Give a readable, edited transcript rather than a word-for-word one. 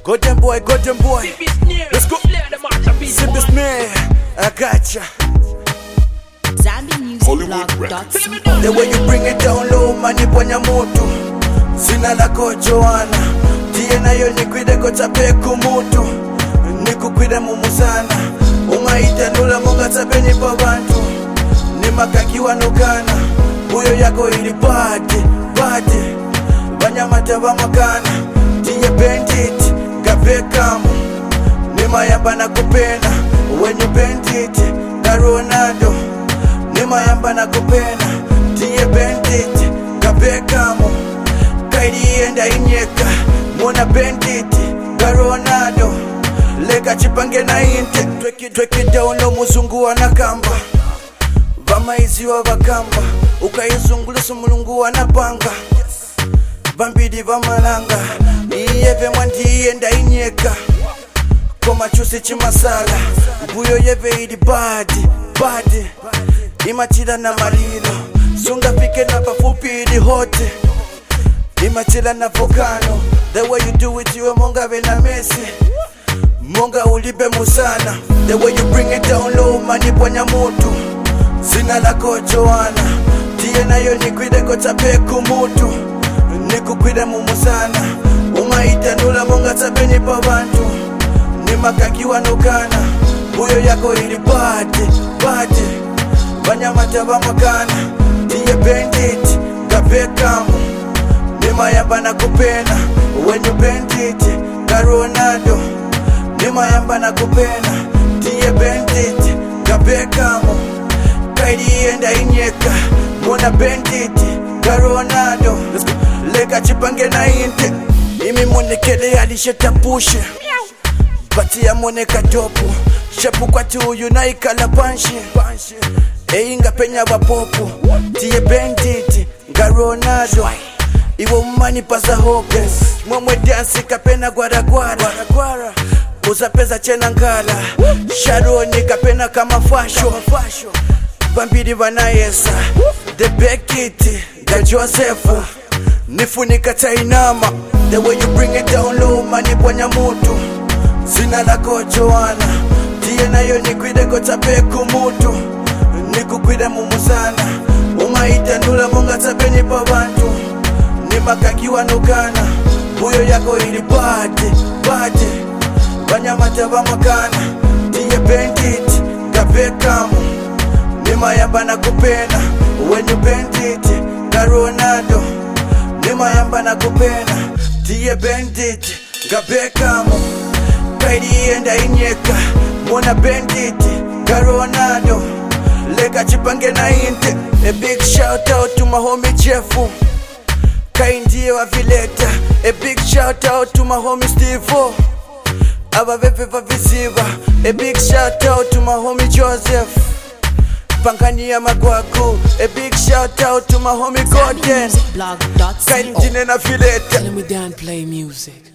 Golden boy. Let's go. Simple Snare, I gotcha. The way you bring it down low, mani ponya moto. Sina lako Joanna. Tie nayo nikwide kota peku mutu. Nikukwide mumu sana. Umaita nula munga tabeni pa bantu. Nimakakiwa nukana. Uyo yako ili bade. Banyamata bamakana. Tie bandit, gabekamu. Nimayamba na kupena. When you bandit, ga Ronaldo. Nimayamba na kupena. Tie bandit, gabekamu. Kairi enda inyeka. Mona bandit, ga Ronaldo. Lega chipange na inte. Tweki down lo muzungu wanakamba. Vamaizi wa vakamba. Ukaizungulusu mulungu wanapanga. Vambidi vamalanga. Iyeve mwandi enda inyeka. Koma chusi chimasala. Buyo yeve ili badi. Imatila na malilo. Sunga fike na pafupi ili hote. Imatila na volcano. The way you do it you monga vena Messi. Monga ulibe musana. The way you bring it down low mani ponya moto. Sina lako Joanna. Tie nayo nikwide kota peku mutu. Nikukwide mumu sana. Umaita nula monga tabeni pa bantu. Nimakakiwa nukana. Uyo yako ili bade. Banyamata bamakana. Tie bandit, gabekamu. Nimayamba na kupena. When you bandit, ga Ronaldo. Nimayamba na kupena. Tie bandit, gabekamu. Kairi enda inyeka. Mona bandit, ga Ronaldo. Lega chipange na inte. Imi monekele alisheta pushe. Bati ya moneka topu. Shepu kwa tuyu na ikala panshi. Einga penya wapopu. Tie bandit, ga Ronaldo. Iwo umani pasa hopes. Mwemwe dansi kapena gwara. Uza pesa chena ngala. Sharoni kapena kama fasho. Bambidi vanayesa. The Beckett, ga Joseph. Nifunika tainama. The way you bring it down low mani ponya mutu. Sina lako Joanna. Tie nayo nikwide kota peku mutu. Nikukwide mumu sana. Umaita nula munga tabeni pa bantu. Nimakakiwa nukana. Uyo yako ili bade. Banyamata bamakana. Tie bandit, gabekamu. Nimayamba na kupena. When you bandit, ga Ronaldo. Nimayamba na kupena. Tie bandit, gabekamu. Kairi enda inyeka. Mona bandit, ga Ronaldo. Lega chipange na inte. A big shout out to my homie Jeffu. Kaindie wa vileta. A big shout out to my homie Steve-O. Aba vepe vavisiva. A big shout out to my homie Joseph. Pankani ya magwaku. A big shout out to my homie Gordon. Kaindine na vileta. Tell me don't play music.